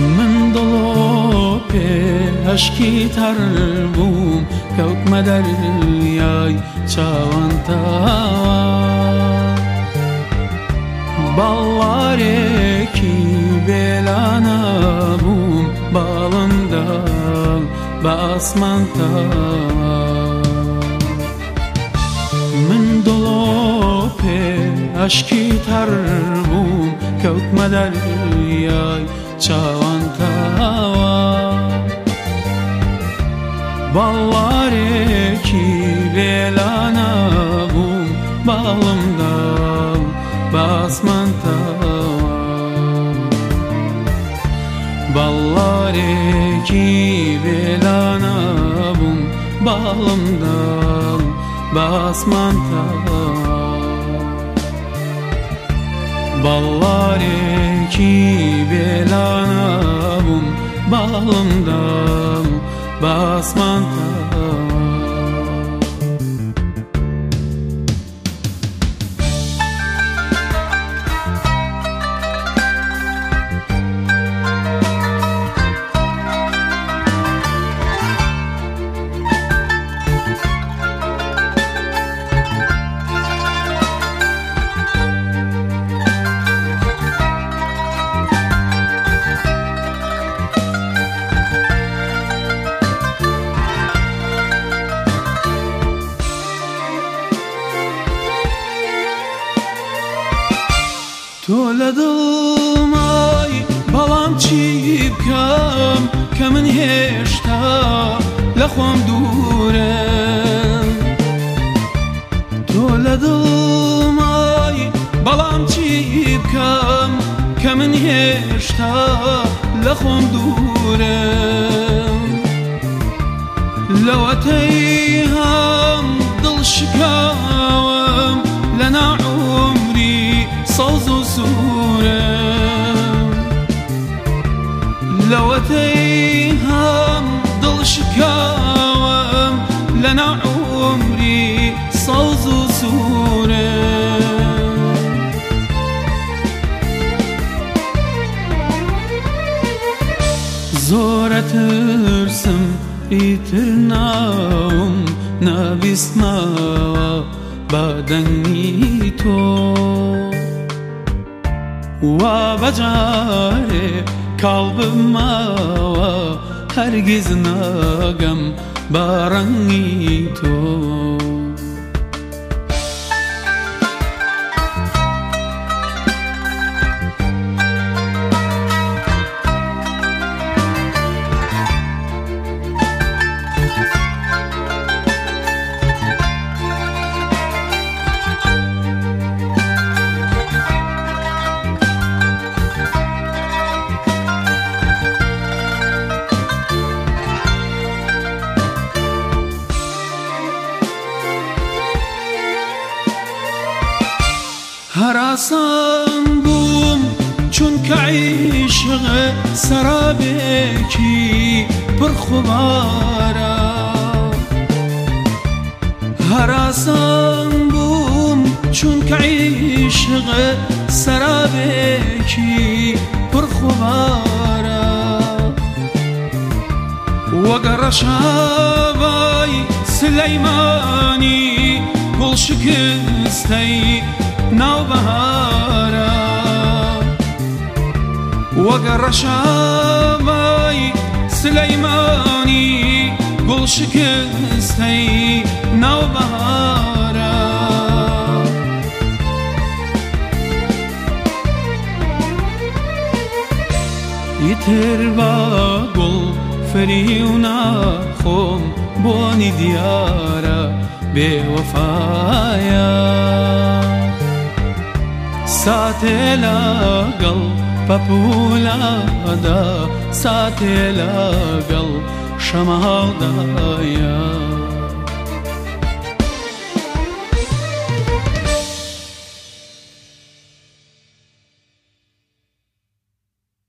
من دڵۆ پێ هەشکی تەڕ بووم کەوتمە دەریای چاوەنتاوە باڵارێکی بێلانە بووم باڵمدا بە ئاسمانتاوە من دڵۆ پێ هەشکی تەڕ بووم کەوتمە دەریای چاوەنتاوە باڵارێکی بێلانە بووم باڵمدا بە ئاسمانتاوە باڵارێکی بێلانە بووم باڵمدا بە ئاسمانتاوە باڵارێکی بێلانە بووم باڵمدا بە ئاسمانتاوە تۆ لە دڵمای بەڵام چی بکەم کە من هێشتا لە خۆم دوورم تۆ لە دڵمای بەڵام چی بکەم کە من هێشتا لە خۆم دوورم لەوەتەی هەم دڵشکاوم لە ناعومری سەوز و سوورم لەوەتەی هەم دڵشکاوم لە ناعومری سەوز و سوورم زۆرە ترسم ئیتر ناوم نەبیستمەوە بە دەنگی تۆ وا بەجارێ کاڵ بمەوە هەرگیز ناگەم بە ڕەنگی تۆ هەراسان بووم چونکە عیشق سەرابێکی پڕخوبارە هەراسان بووم چونکە عیشق سەرابێکی پڕخوبارە وەگە ڕەشابای سلەیمانی گوڵ شکستەی ناوبەهارە وەگە ڕەشابای سلەیمانی گوڵ شکستەی ناوبەهارە ئیتر بە گوڵ فەری و ناخۆم بۆنی دیارە بێوەفایە ساتێ لەگەڵ پەپوولەدا ساتێ لەگەڵ شەماڵدایە